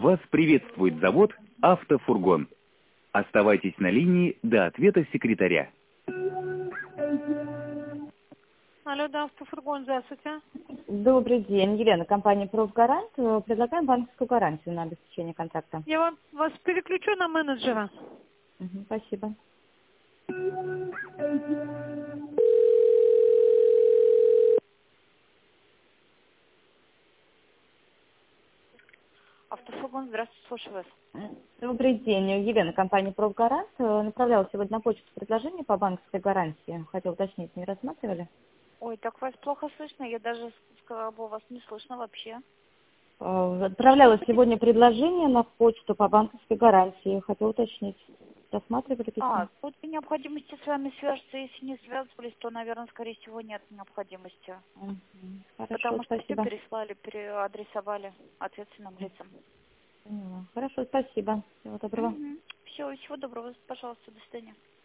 Вас приветствует завод «Автофургон». Оставайтесь на линии до ответа секретаря. Алло, да, автофургон, здравствуйте. Добрый день, Елена, компания «Профгарант». Предлагаем банковскую гарантию на обеспечение контракта. Я вас переключу на менеджера. Спасибо. Автофургон, здравствуйте, слушаю вас. Добрый день, Елена, компания «Профгарант». Направляла сегодня на почту предложение по банковской гарантии. Хотел уточнить, не рассматривали? Ой, так вас плохо слышно, я даже сказала бы, вас не слышно вообще. Отправляла сегодня предложение на почту по банковской гарантии. Хотел уточнить, рассматривали письмо? Тут при необходимости с вами свяжется, если не связывались, то, наверное, скорее всего, нет необходимости. Хорошо, Потому что все спасибо. переслали, переадресовали ответственным лицам. Хорошо, спасибо. Всего доброго. Все, всего доброго, пожалуйста, до свидания.